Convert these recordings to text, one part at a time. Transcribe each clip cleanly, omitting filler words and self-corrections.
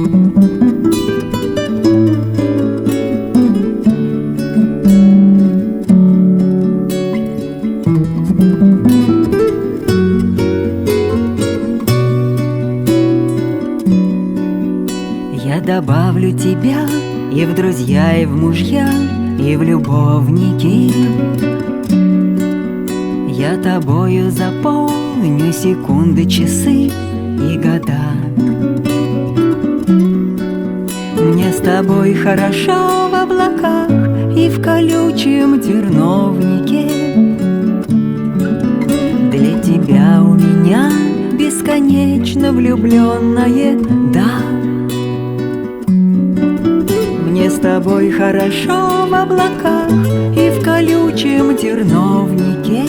Я добавлю тебя и в друзья, и в мужья, и в любовники. Я тобою заполню секунды, часы и года. Мне с тобой хорошо в облаках и в колючем терновнике. Для тебя у меня бесконечно влюбленное «да». Мне с тобой хорошо в облаках и в колючем терновнике.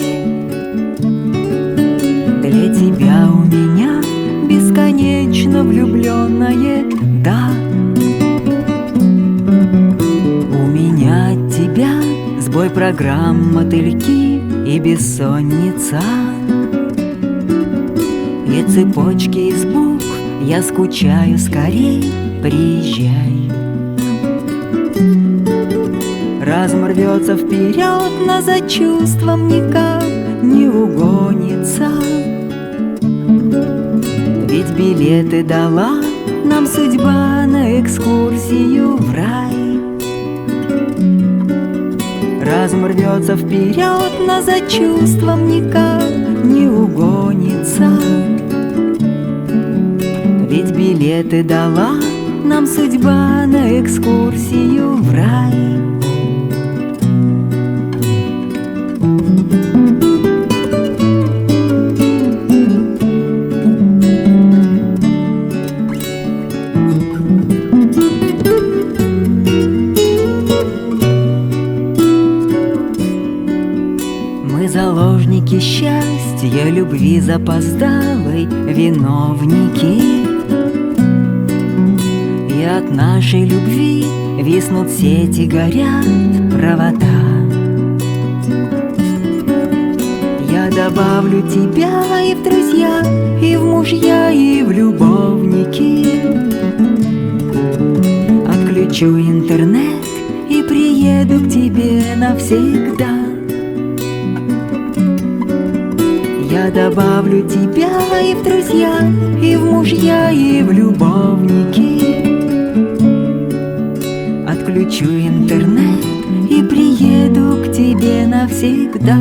Для тебя у меня бесконечно влюбленное «да». У меня от тебя сбой программ, мотыльки и бессонница. И цепочки из букв я скучаю, скорей приезжай. Разум рвется вперед, но за чувством никак не угонится. Ведь билеты дала нам судьба на экскурсию в рай. Разум рвется вперед, но за чувством никак не угонится. Ведь билеты дала нам судьба на экскурсию в рай. Мы заложники счастья, любви запоздалой виновники. И от нашей любви виснут сети, горят провода. Я добавлю тебя и в друзья, и в мужья, и в любовники. Отключу интернет и приеду к тебе навсегда. Я добавлю тебя и в друзья, и в мужья, и в любовники. Отключу интернет и приеду к тебе навсегда.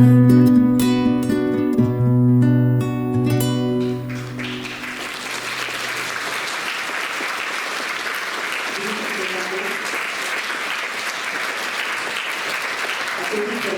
Thank you.